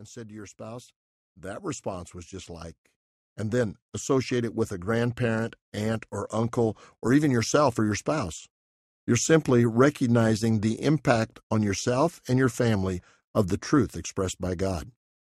and said to your spouse, that response was just like, and then associate it with a grandparent, aunt, or uncle, or even yourself or your spouse. You're simply recognizing the impact on yourself and your family of the truth expressed by God.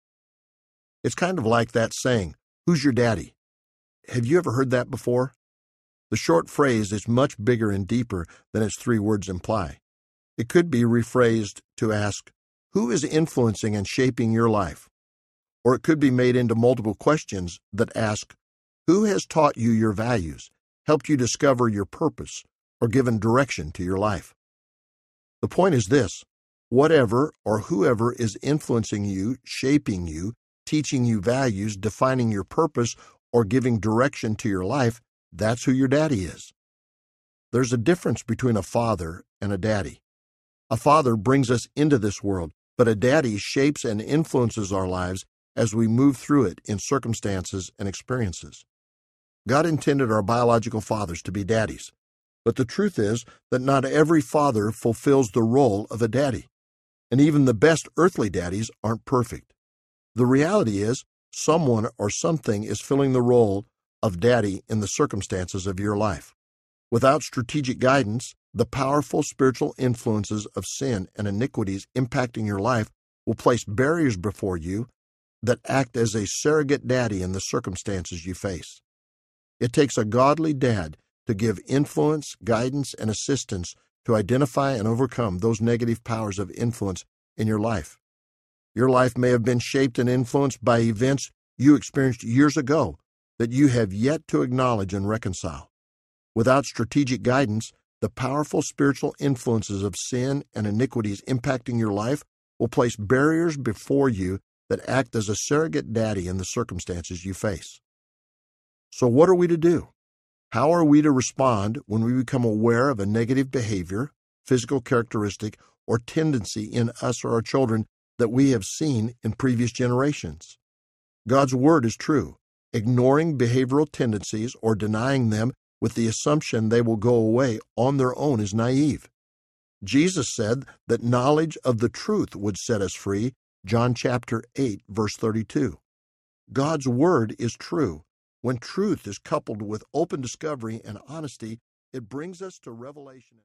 It's kind of like that saying, who's your daddy? Have you ever heard that before? The short phrase is much bigger and deeper than its 3 words imply. It could be rephrased to ask, who is influencing and shaping your life? Or it could be made into multiple questions that ask, who has taught you your values, helped you discover your purpose, or given direction to your life? The point is this: whatever or whoever is influencing you, shaping you, teaching you values, defining your purpose, or giving direction to your life, that's who your daddy is. There's a difference between a father and a daddy. A father brings us into this world, but a daddy shapes and influences our lives as we move through it in circumstances and experiences. God intended our biological fathers to be daddies, but the truth is that not every father fulfills the role of a daddy, and even the best earthly daddies aren't perfect. The reality is, someone or something is filling the role of daddy in the circumstances of your life. Without strategic guidance, the powerful spiritual influences of sin and iniquities impacting your life will place barriers before you that act as a surrogate daddy in the circumstances you face. It takes a godly dad to give influence, guidance, and assistance to identify and overcome those negative powers of influence in your life. Your life may have been shaped and influenced by events you experienced years ago that you have yet to acknowledge and reconcile. Without strategic guidance, the powerful spiritual influences of sin and iniquities impacting your life will place barriers before you that act as a surrogate daddy in the circumstances you face. So what are we to do? How are we to respond when we become aware of a negative behavior, physical characteristic, or tendency in us or our children that we have seen in previous generations? God's word is true. Ignoring behavioral tendencies or denying them with the assumption they will go away on their own is naive. Jesus said that knowledge of the truth would set us free, John chapter 8, verse 32. God's word is true. When truth is coupled with open discovery and honesty, it brings us to revelation.